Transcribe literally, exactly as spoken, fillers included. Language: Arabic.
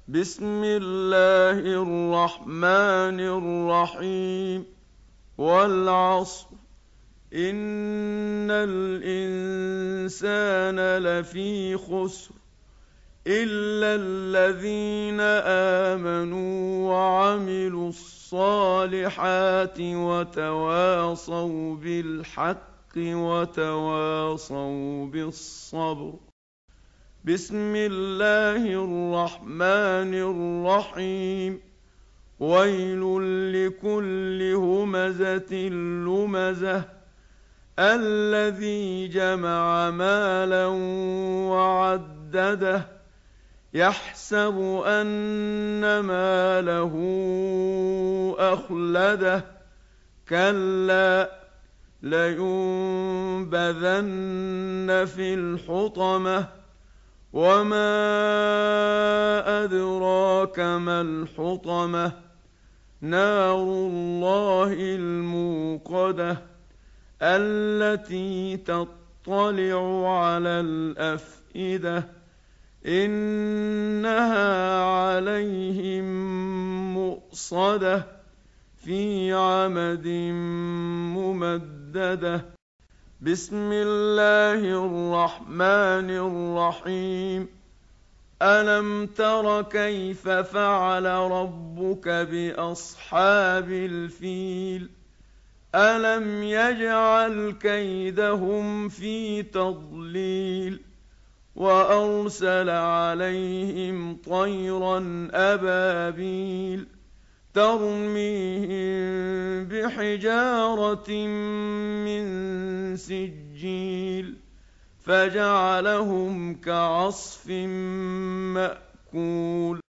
بسم الله الرحمن الرحيم والعصر إن الإنسان لفي خسر إلا الذين آمنوا وعملوا الصالحات وتواصوا بالحق وتواصوا بالصبر. بسم الله الرحمن الرحيم ويل لكل همزة لمزة الذي جمع مالا وعدده يحسب أن ماله أخلده كلا لينبذن في الحطمة وما أدراك ما الحطمة نار الله الموقدة التي تطلع على الأفئدة إنها عليهم مؤصدة في عمد ممددة. بسم الله الرحمن الرحيم ألم تر كيف فعل ربك بأصحاب الفيل ألم يجعل كيدهم في تضليل وأرسل عليهم طيرا أبابيل ترميهم بحجارة من سجيل فجعلهم كعصف مأكول.